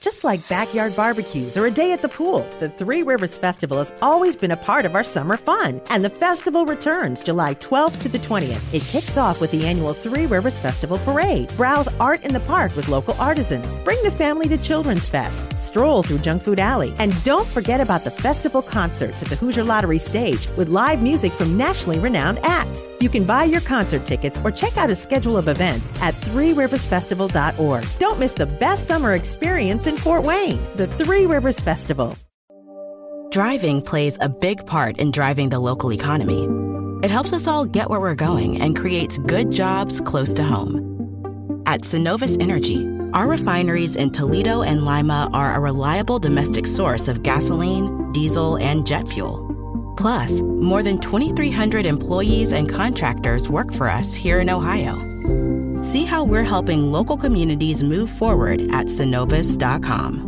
Just like backyard barbecues or a day at the pool, the Three Rivers Festival has always been a part of our summer fun. And the festival returns July 12th to the 20th. It kicks off with the annual Three Rivers Festival Parade. Browse art in the park with local artisans. Bring the family to Children's Fest. Stroll through Junk Food Alley. And don't forget about the festival concerts at the Hoosier Lottery stage with live music from nationally renowned acts. You can buy your concert tickets or check out a schedule of events at threeriversfestival.org. Don't miss the best summer experience in Fort Wayne, the Three Rivers Festival. Driving plays a big part in driving the local economy. It helps us all get where we're going and creates good jobs close to home. At Synovus Energy, our refineries in Toledo and Lima are a reliable domestic source of gasoline, diesel, and jet fuel. Plus, more than 2,300 employees and contractors work for us here in Ohio. See how we're helping local communities move forward at Synovus.com.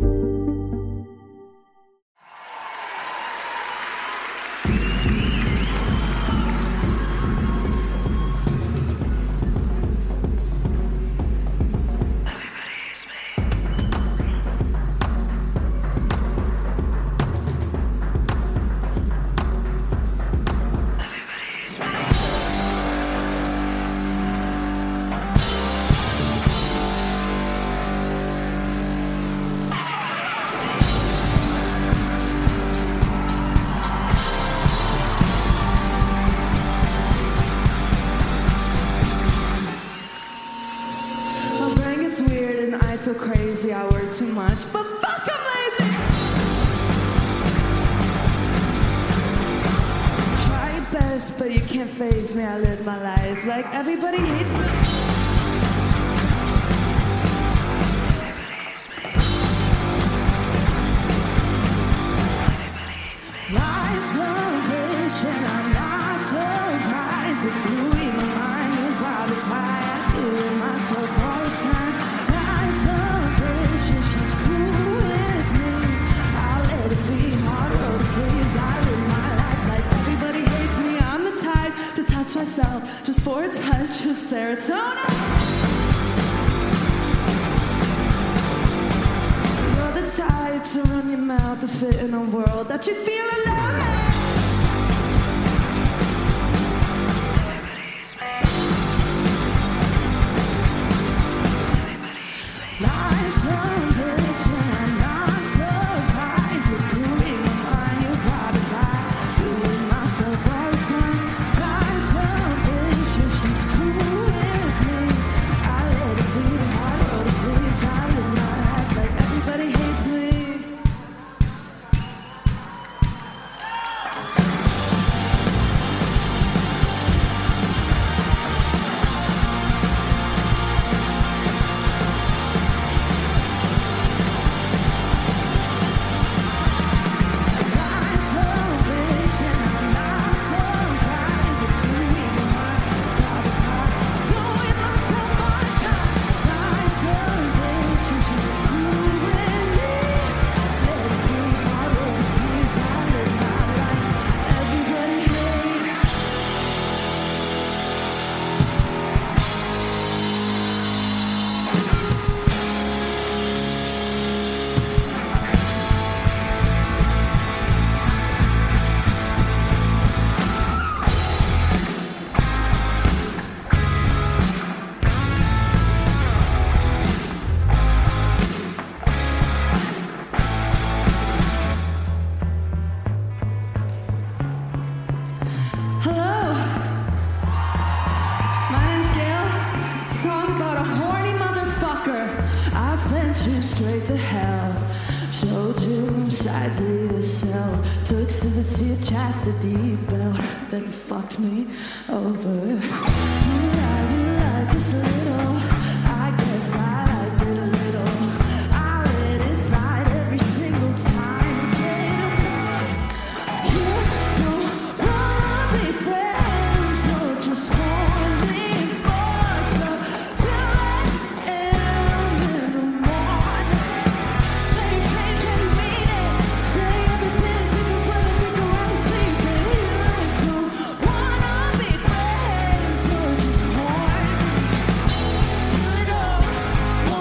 Everybody hates me. Life's a bitch and I'm not surprised. If you read my mind, you'll probably cry. I do it myself all the time. Life's a bitch and she's cool with me. I'll let it be hard road to please. I live my life like everybody hates me. I'm the type to touch myself just for a touch of serotonin. You're the type to run your mouth to fit in a world that you feel alive. Life's a bitch and I'm not surprised. If you read my mind, you probably lie. Doing myself all the time. Life's a bitch and she's cool with me. I let it be the hard road to please. I live my life like everybody hates me. Straight to hell, showed you sides of yourself, took scissors to your chastity belt, then fucked me over. You lied just a little. I guess I liked it a little. I let it slide every single time. You don't wanna be friends, you're just only fucked up till I am in the morning. Say change and mean it. Say everything's in the way you go to sleep. You don't wanna be friends, you're just horny. You don't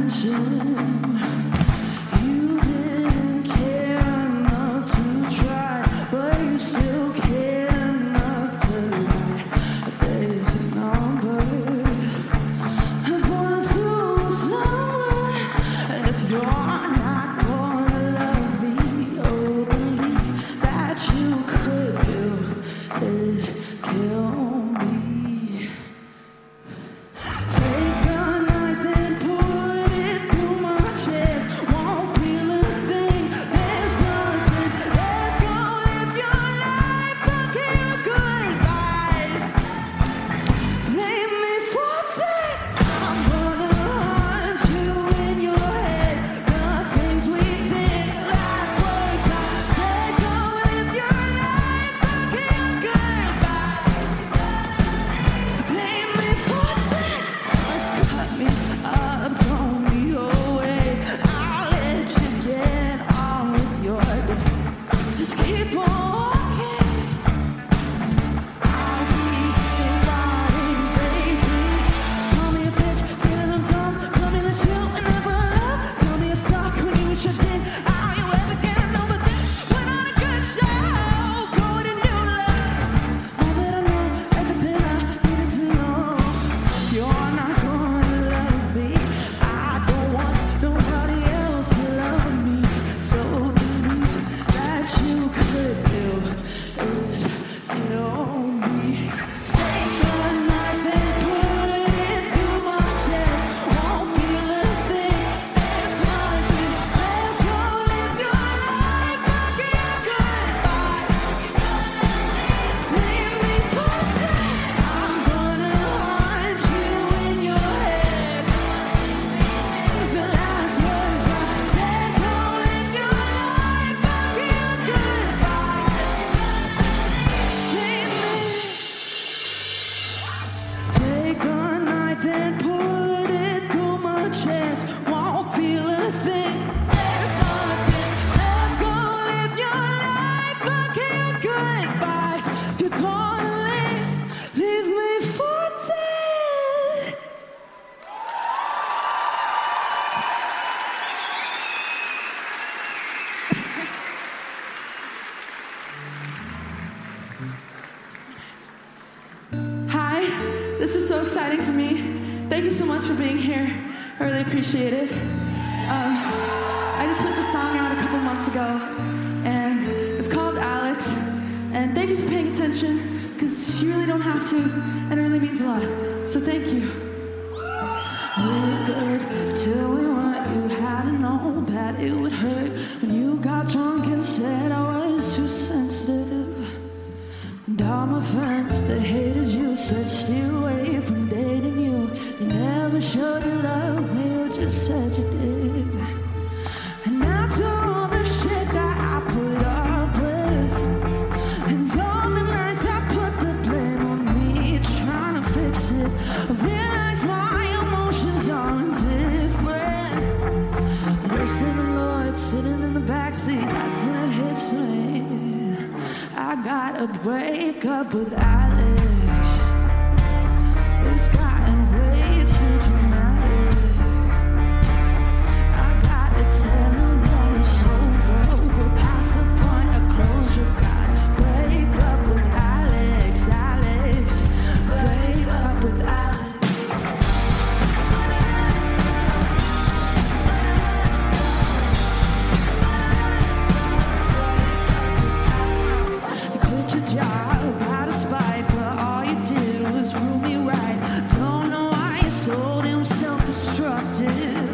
This is so exciting for me. Thank you so much for being here. I really appreciate it. I just put this song out a couple months ago, and it's called Alex. And thank you for paying attention, because you really don't have to, and it really means a lot. So thank you. We're good till we weren't. You had to know that it would hurt when you got drunk and said I was too sensitive. And all my friends that hated you said stay away from dating you. You never showed you love me, you just said you did. And after all the shit that I put up with, and all the nights I put the blame on me, trying to fix it, I realize my emotions aren't different. Wasting the Lord, sitting in the backseat, that's when it hits me. I gotta break up with Alex. It's gotten way too dramatic. I gotta tell him that it's over. We're past the point of closure. Gotta break up with Alex, Alex. Break up with Alex. Job out of spite, but all you did was prove me right. Don't know why you sold him self-destructive.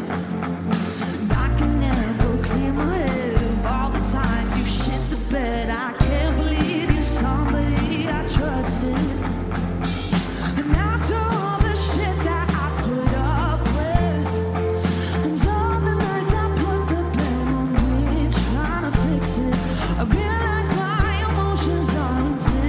I can never clear my head of all the times you shit the bed. I can't believe you're somebody I trusted. And after all the shit that I put up with, and all the nights I put the blame on me, trying to fix it, I realize my emotions are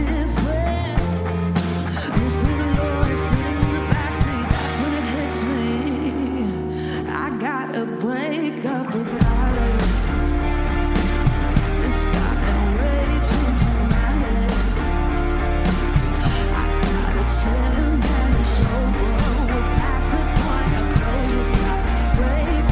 break up with Alex. It's gotten way too dramatic. I gotta tell him that it's over. We're past the point of closure. Gotta break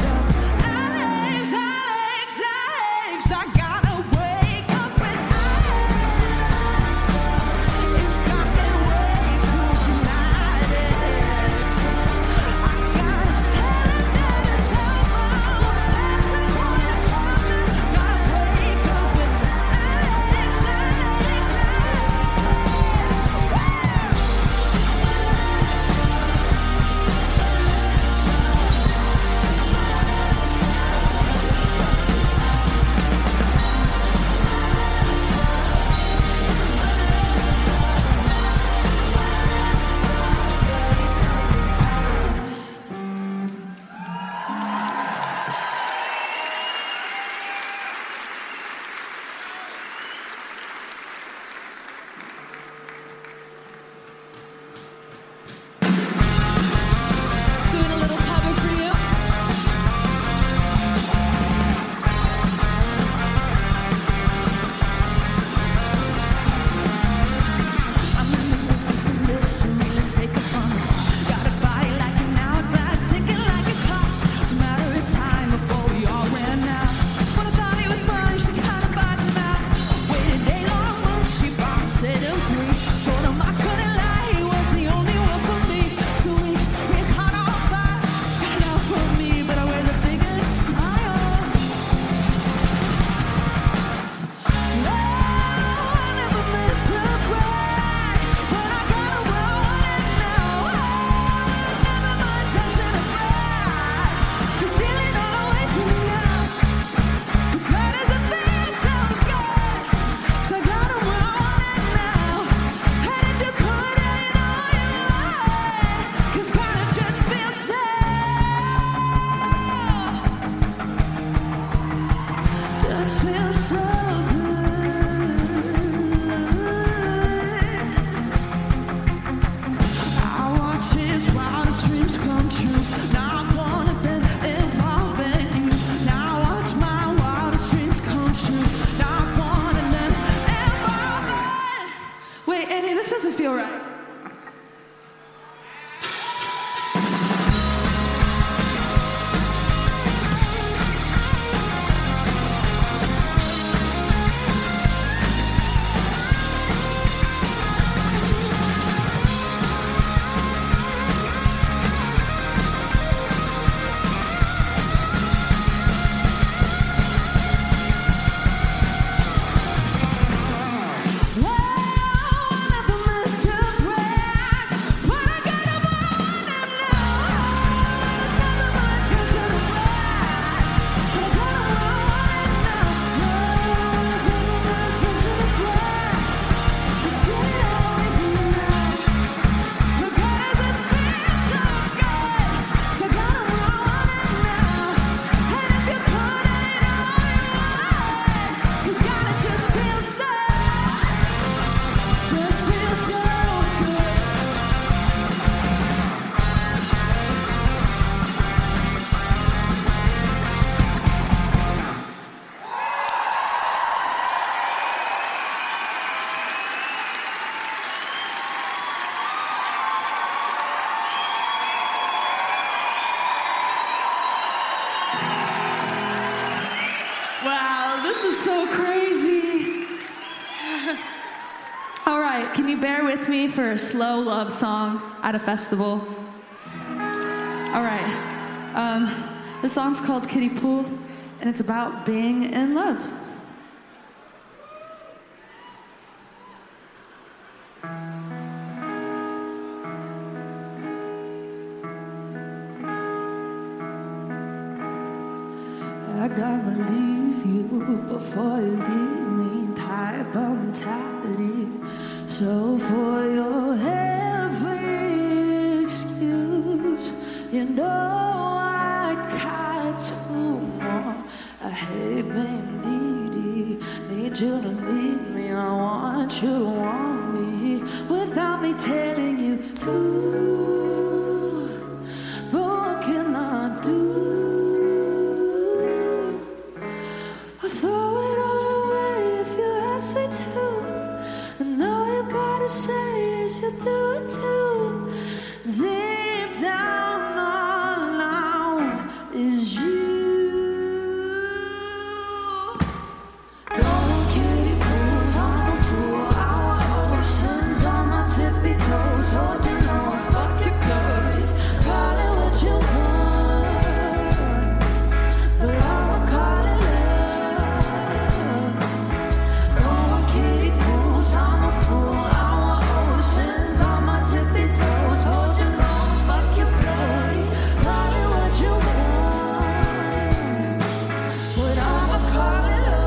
is so crazy. All right, can you bear with me for a slow love song at a festival? All right. The song's called Kiddie Pool, and it's about being in love. I gotta leave you before you leave me, type of mentality. So for your every excuse, you know I got two more. I hate being needy, need you to need me. I want you to want me without me telling you to. But what can I do? Throw it all away if you ask me to. And all you gotta say is you do it too. Deep down, all I want is you. Going kiddie pools, I'm a fool. Our oceans on my tippy toes. Hold your nose, fuck your clothes. Call it what you want, but I'ma call it love. Going kiddie pools, I'm a fool. Our oceans on my tippy toes. Hold your nose, fuck your clothes. Call it what you want, but I'ma call it love.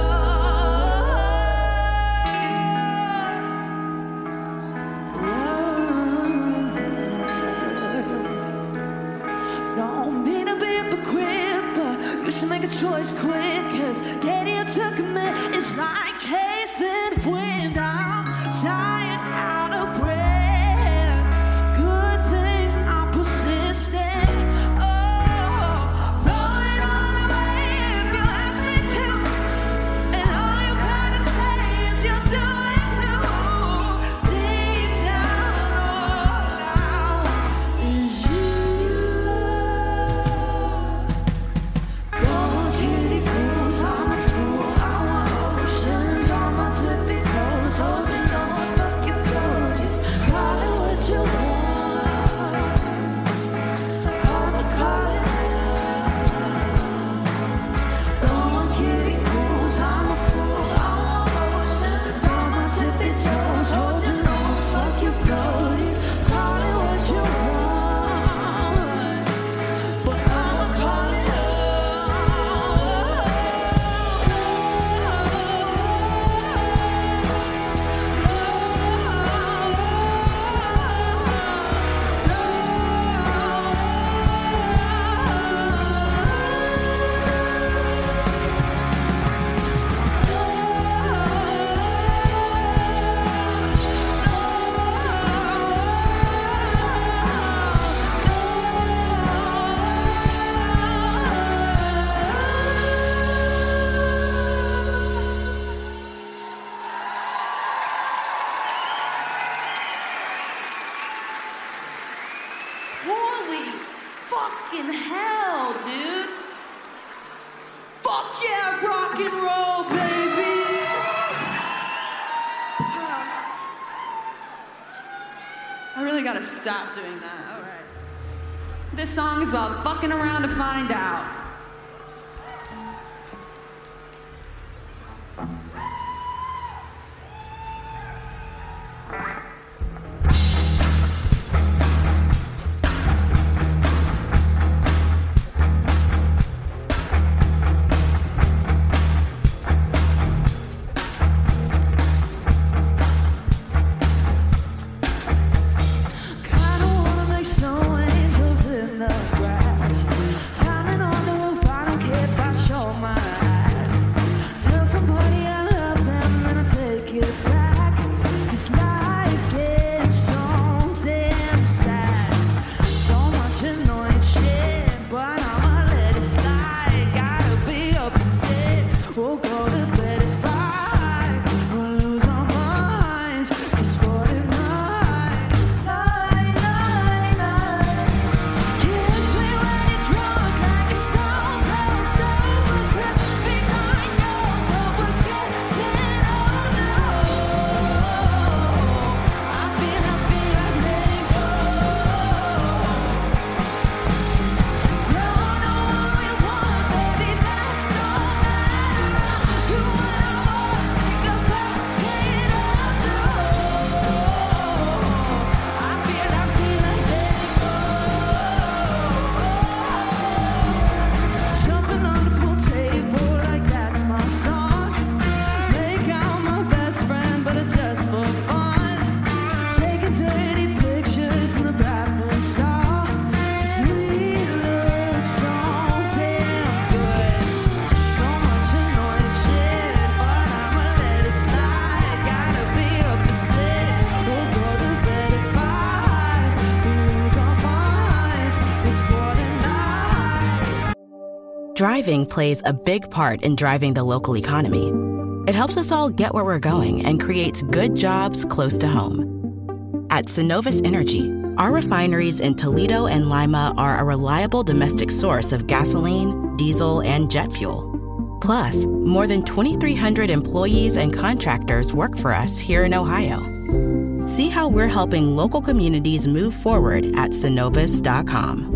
Don't mean to be a hypocrite, but you should make a choice quick. Cause getting you took me is like chasing wind. I'm tired, out of breath. Good thing I'm persistent. Oh, throw it all away if you ask me to. And all you gotta say is you'll do it too. Deep down, all I want is you. Going kiddie pools, I'm a fool. Our oceans on my tippy toes. Hold your nose, fuck your clothes. Call it what you want, I'ma call it love. Going kiddie pools, I'm a fool. Our oceans on my tippy toes. Hold your nose, fuck your clothes. Call it what you want, but I'ma call it Holy fucking hell, dude. Fuck yeah, rock and roll, baby. I really gotta stop doing that. All right. This song is about fucking around to find out. Kinda wanna make snow angels in the grass, climbing on the Driving plays a big part in driving the local economy. It helps us all get where we're going and creates good jobs close to home. At Synovus Energy, our refineries in Toledo and Lima are a reliable domestic source of gasoline, diesel, and jet fuel. Plus, more than 2,300 employees and contractors work for us here in Ohio. See how we're helping local communities move forward at Synovus.com.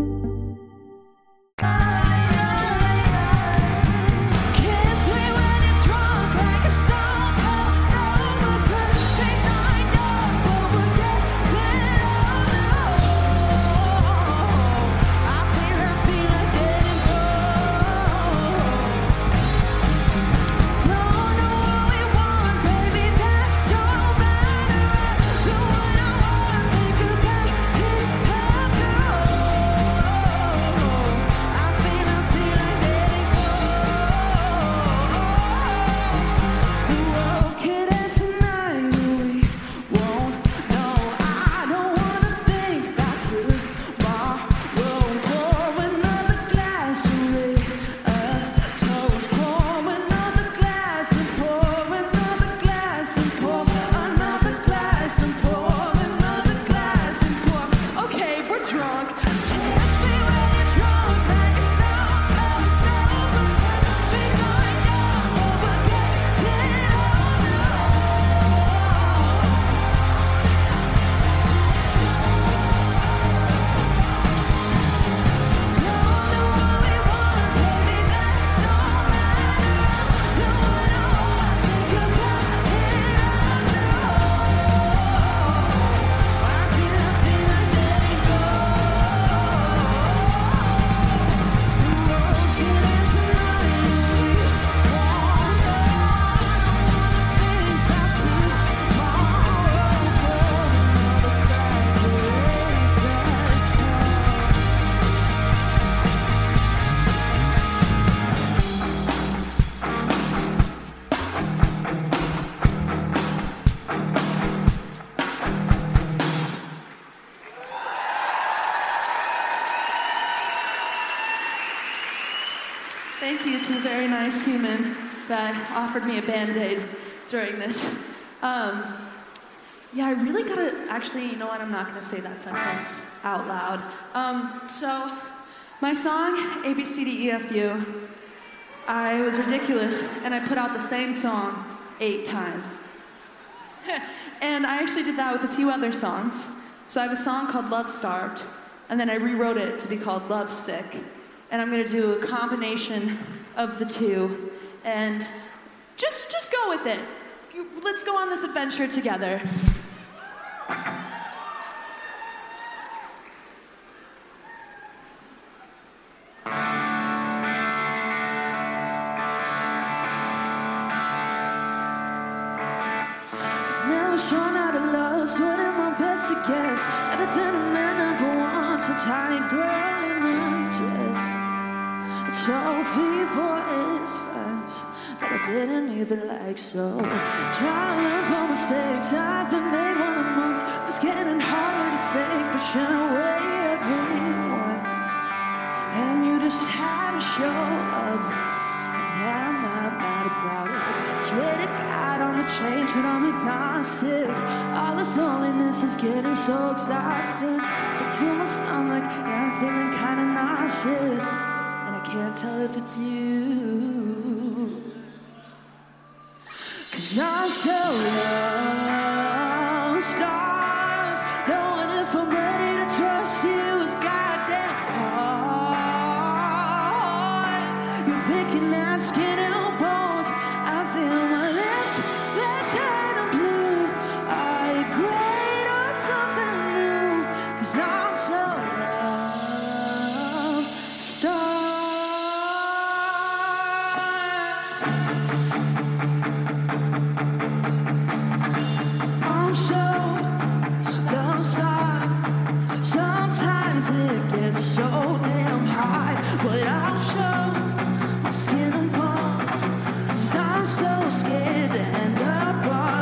Thank you to a very nice human that offered me a Band-Aid during this. Yeah, I really gotta, actually, you know what, I'm not gonna say that sentence out loud. So, my song, ABCDEFU, I was ridiculous, and I put out the same song 8 times. And I actually did that with a few other songs. So I have a song called Love Starved, and then I rewrote it to be called Love Sick. And I'm gonna do a combination of the two, and just go with it. Let's go on this adventure together. Never shown how to love, so I did my best to guess everything a man ever wants. A tiny girl in a dress, a trophy for his friends, but I didn't either like so. Trying to learn from mistakes I've been made one a month. It's getting harder to take, pushing away everyone. And you just had to show up, and yeah, I'm not mad about it. Swear to God I'm a change, but I'm agnostic. All this loneliness is getting so exhausting. Sick to my stomach, yeah, I'm feeling kinda nauseous, and I can't tell if it's you. 'Cause I'm so lost, stars, knowing if I'm ready to trust you is goddamn hard. You're picking at skin and bones. I feel my lips, they're turning blue. Are you great or something new? 'Cause I'm so lost, stars. I'm so lost. Sometimes it gets so damn hard, but I'll show my skin and bones. 'Cause I'm so scared to end up on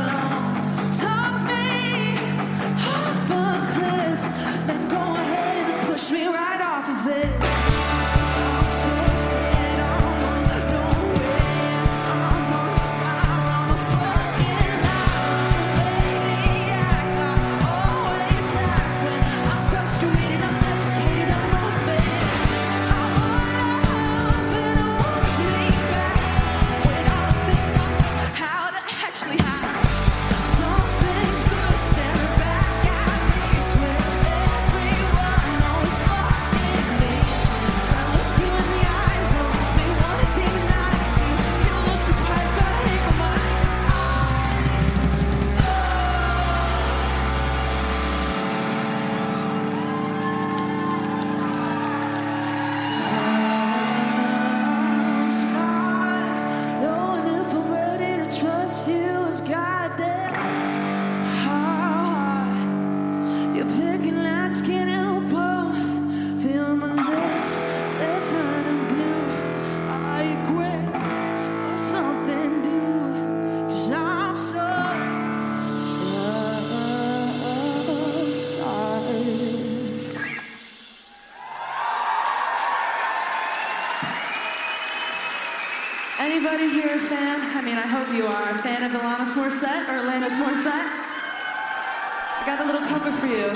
Anybody here a fan? I mean, I hope you are a fan of Alanis Morissette or Alanis Morissette. I got a little cover for you.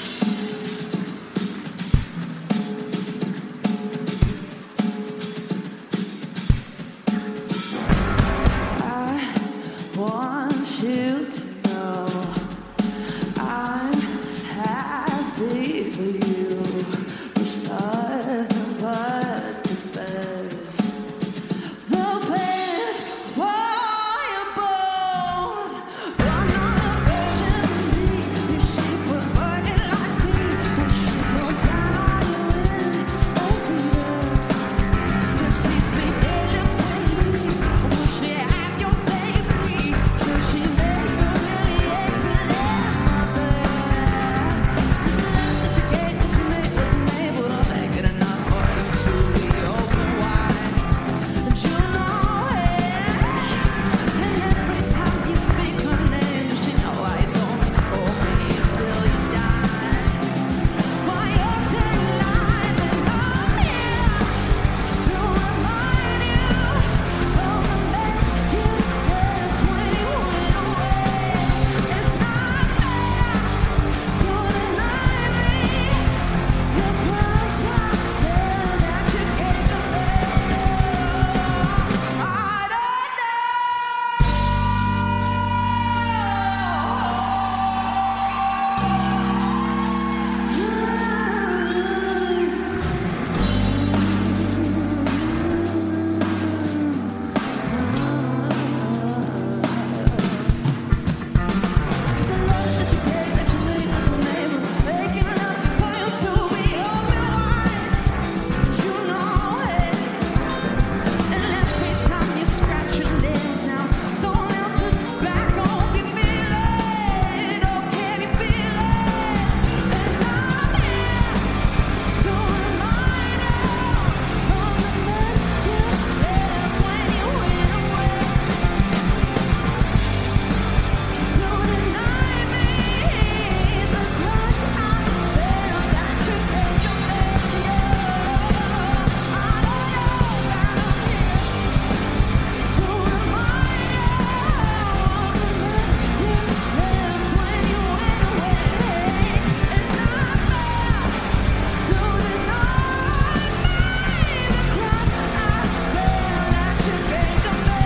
I want you to know I'm happy for you. There's nothing but the best. The best for you both. I'm not a virgin to me. You see, we're burning like me. When she goes down on you in over there. Just she's been getting with me. I wish she had your baby. So she made you really excellent, mother. It's the love that you gave, that you made, what you made, but I'll make it enough for you to be open wide. And you know it. And every time you speak her name, she know I don't hold me until you die. While you're still alive, and I'm here to remind you of the mess you left when you went away. It's not fair to deny me the price I paid that you gave to me. I don't It's the love that you gave, that you made, that you made, but making enough for you to be open wide. You know it. And every time you scratch your nails now, someone else's back home, you feel it. Oh, can you feel it? And I'm here to remind you of the mess you left when you went away. To deny me the price I paid that you gave to me. I don't know that I'm here to remind you of the mess you left when you went away. It's not fair to deny me the price I paid that you gave to me.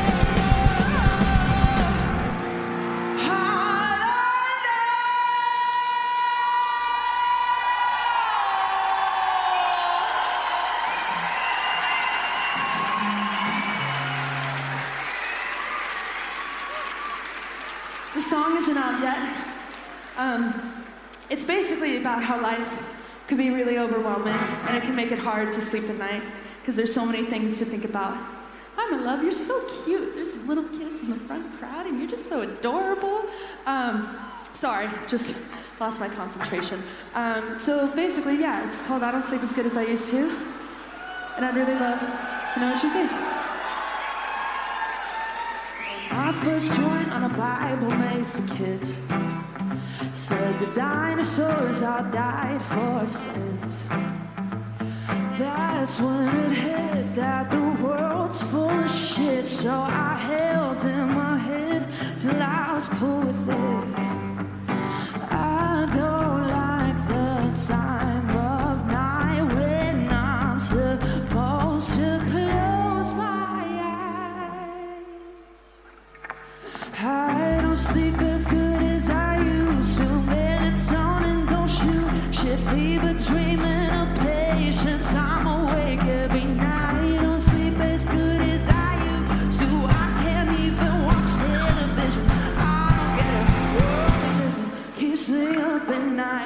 The song isn't out yet. It's basically about how life could be really overwhelming and it can make it hard to sleep at night because there's so many things to think about. Hi, my love, you're so cute. There's little kids in the front crowd and you're just so adorable. Sorry, just lost my concentration. So basically, yeah, it's called I Don't Sleep As Good As I Used To. And I'd really love to know what you think. My first joint on a Bible made for kids said the dinosaurs all died for sins. That's when it hit that the world's full of shit. So I held in my head till I was cool with it. I don't like the time of night when I'm supposed to close my eyes. I don't sleep as good as I used to. Melatonin don't shoot shit, fever, dreaming of patience. I'm awake every night. I don't sleep as good as I used to. I can't even watch television. I don't get it. Living, can't stay up at night.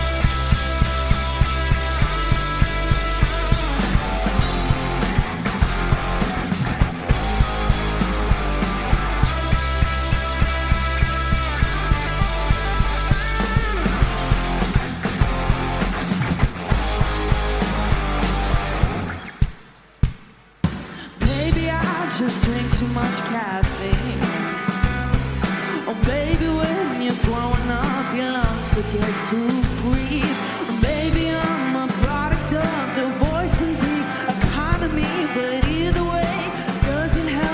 Maybe I just drink too much caffeine. Oh, baby, when you're growing up, you long to get to breathe. Maybe I'm a product of the voice and the economy, but either way, doesn't help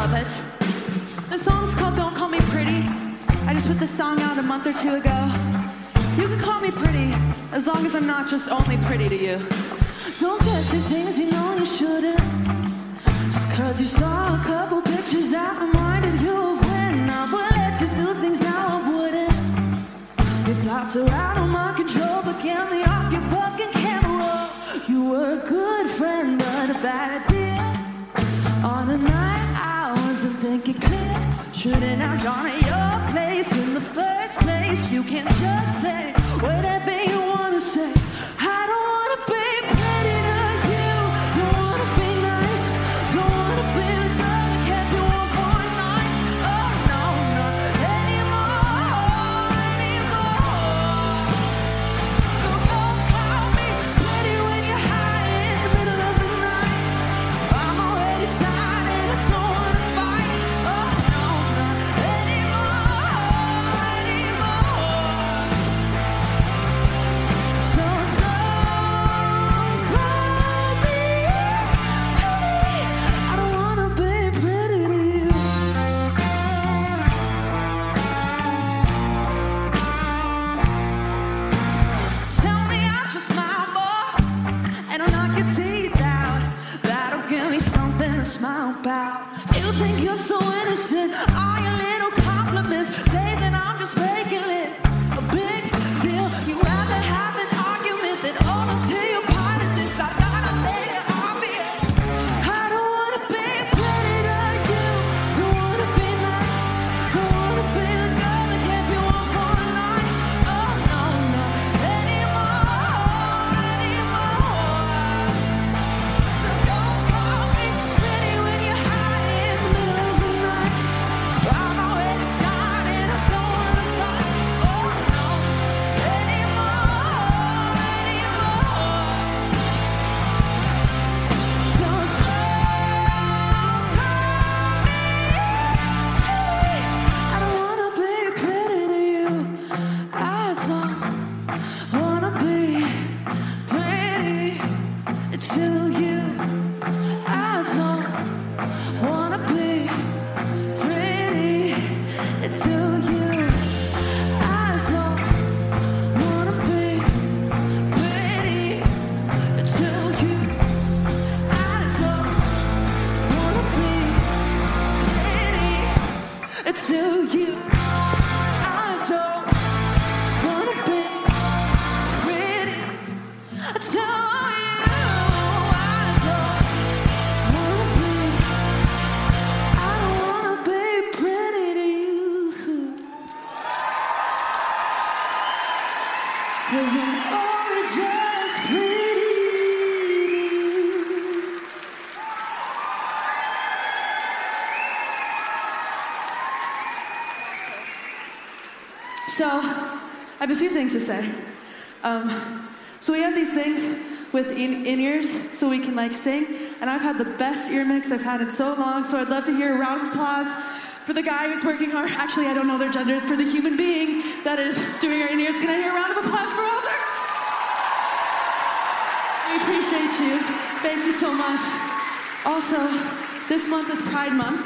love it. The song's called Don't Call Me Pretty. I just put this song out a month or two ago. You can call me pretty, as long as I'm not just only pretty to you. Don't text me things you know you shouldn't. Just cause you saw a couple pictures that reminded you of when I would let you do things now I wouldn't. Your thoughts are out of my control, but get me off your fucking camera. You were a good friend, but a bad idea. On a night I wasn't thinking clear. Shouldn't have gone at your place in the first place. You can't just say whatever you wanna say. I don't wanna be pretty to you. Don't wanna be nice. Don't wanna be the girl that kept you up all night. Oh no, not anymore, anymore. So don't call me pretty when you're high in the middle of the night. I'm already tired and I don't wanna fight. Oh no, not anymore, anymore. So don't call me pretty. I don't wanna be pretty to you. Tell me I should smile more and I'll knock your teeth out. That'll give me something to smile about. You think you're so innocent, all your little compliments say that I'm just making it a big deal. You rather have an argument than own up to your part of this. I gotta make it obvious. I don't wanna be pretty to you. Don't wanna be nice. Don't wanna be the girl that kept you up all night. Oh no, not anymore, anymore. So don't call me pretty when you're high in the middle of the night. I'm already tired and I don't wanna fight. Oh no, anymore, anymore. So don't call me pretty. I don't wanna be pretty to you. I don't wanna be pretty to you. I don't wanna be pretty to you. I don't wanna be pretty to you. I don't wanna be pretty to you. I don't wanna be pretty to you. I don't wanna be pretty to you. 'Cause I'm only just pretty to you. So, I have a few things to say. So we have these things with in-ears so we can like sing, and I've had the best ear mix I've had in so long, so I'd love to hear a round of applause for the guy who's working hard. Actually, I don't know their gender, for the human being that is doing our in-ears. Can I hear a round of applause for Walter? We appreciate you. Thank you so much. Also, this month is Pride Month.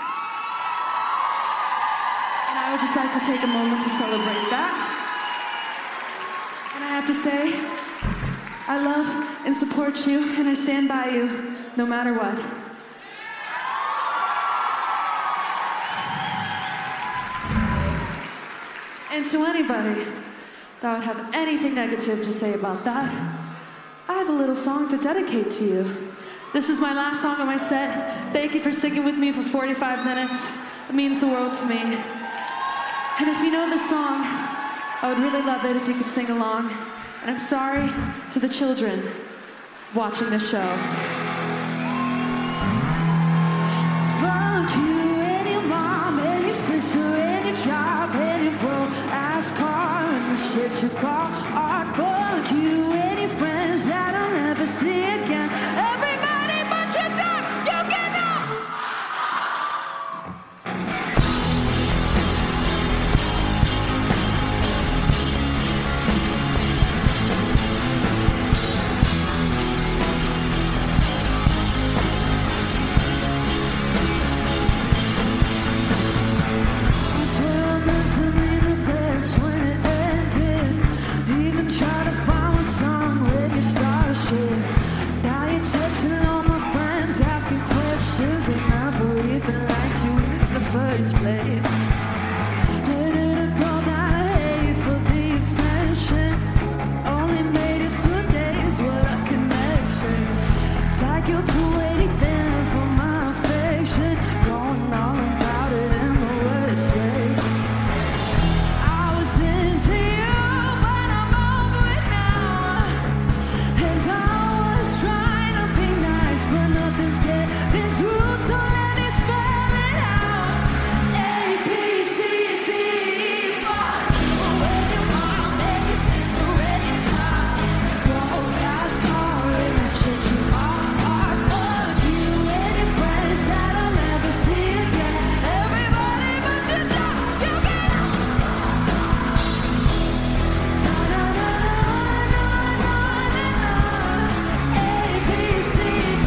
And I would just like to take a moment to celebrate that. And I have to say, I love and support you, and I stand by you no matter what. And to anybody that would have anything negative to say about that, I have a little song to dedicate to you. This is my last song on my set. Thank you for singing with me for 45 minutes. It means the world to me. And if you know this song, I would really love it if you could sing along. And I'm sorry to the children watching this show. Fuck you and your mom and your sister and your job and your broke ass car and the shit you call art. Fuck you and your friends that I'll never see again. Everybody but your dog, you can know. first place. Dated a girl that I hate for the attention. Only made it 2 days, what a connection. It's like you're too anything for my affection. Going all about it in the worst ways. I was into you, but I'm over it now. And I was trying to be nice, but nothing's getting through, so let me spell it out. A, B, C, D, E, fuck. When your mom and your sister and your child go fast car and the shit you are. Fuck you and your friends that I'll never see again. Everybody but your dog, you get out. A, B, C, D,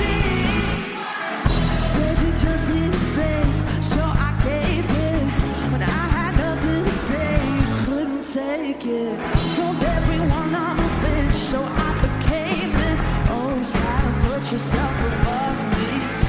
said you just need space, so I gave in. When I had nothing to say, you couldn't take it. Told everyone I'm a bitch, so I became it. Always had to put yourself above me.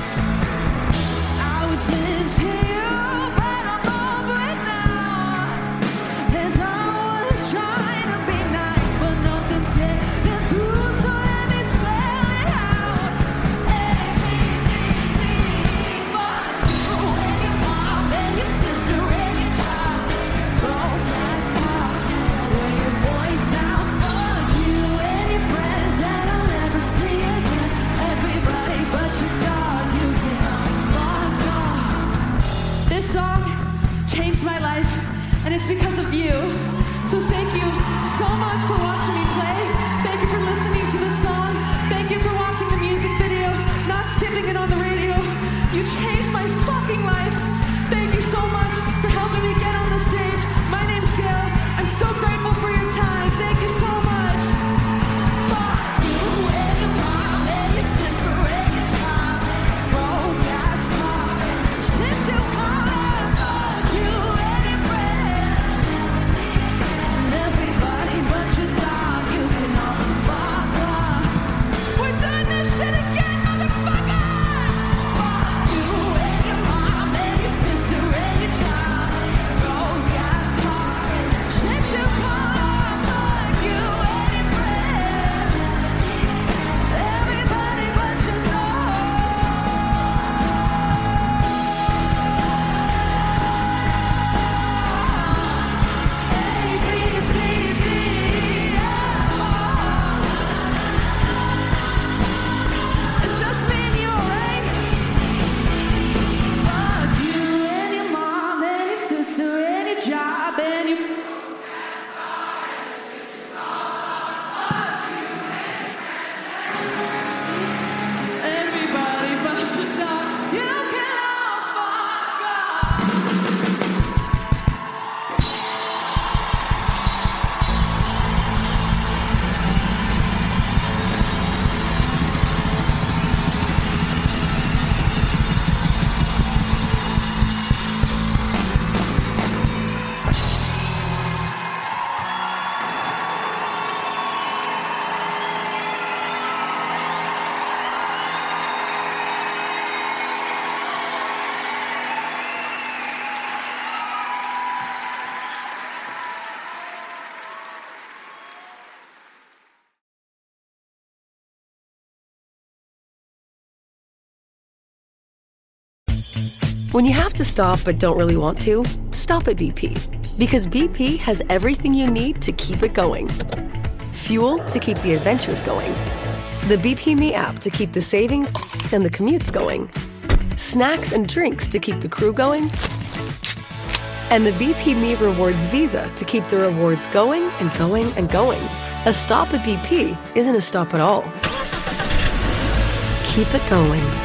I was into you, but I'm over it now. And I was trying to be nice, but nothing's getting through, so let me spell it out. A, B, C, D, E, fuck. When your mom and your sister and your child go fast car, when your voice sounds. Fuck you and your friends that I'll never see again. Everybody but your dog, you can fuck off. This song changed my life, and it's because of you. So thank you so much for watching me play. Thank you for listening to the song. Thank you for watching the music video, not skipping it on the radio. You changed my fucking life. Thank you so much for helping me get on the stage. My name's Gail. I'm so grateful for your time. Thank you so much. Fuck you and your mom and your sister and your child. Broke ass car, shit you want. Fuck you and your friends. And everybody but your dog, you can all fuck off. We're doing this shit again, motherfuckers. Fuck you and your mom and your sister and your child. Broke ass car, shit you want. Fuck you and your friends. Everybody but your dog. A, B, C, D, E, F. It's just me and you, alright? Fuck you and your mom and your sister and your job and your. Everybody but your dog, you can all fuck off. When you have to stop but don't really want to, stop at BP. Because BP has everything you need to keep it going. Fuel to keep the adventures going. The BP Me app to keep the savings and the commutes going. Snacks and drinks to keep the crew going. And the BP Me Rewards Visa to keep the rewards going and going and going. A stop at BP isn't a stop at all. Keep it going.